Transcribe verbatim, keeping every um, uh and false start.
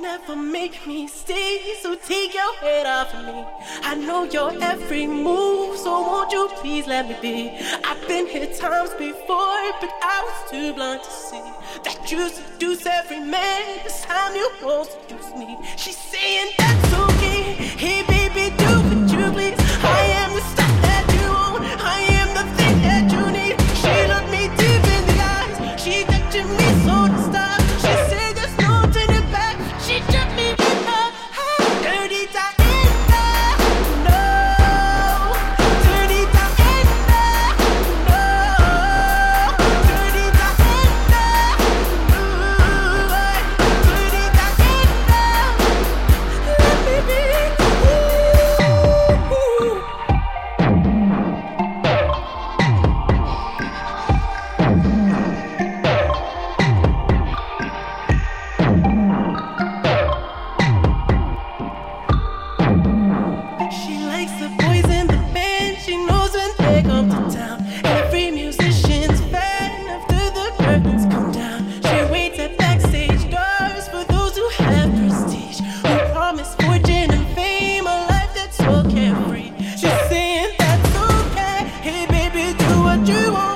never make me stay, so take your head off of me. I know your every move, so won't you please let me be? I've been here times before, but I was too blind to see that you seduce every man. This time you won't seduce me. She's saying that's okay. Hey baby, do what you please. I am the stuff that you want. I am the thing that you need. She looked me deep in the eyes. She touching me so to stop. She said there's no turning back. She took me with her dirty Diana. No, dirty Diana. No, dirty Diana. Ooh, dirty Diana. Let me be. Ooh. She likes the boys in the band. She knows when they come to town. Every musician's fan after the curtains come down. She waits at backstage doors for those who have prestige, who promise fortune and fame, a life that's so carefree. She's saying that's okay. Hey baby, do what you want.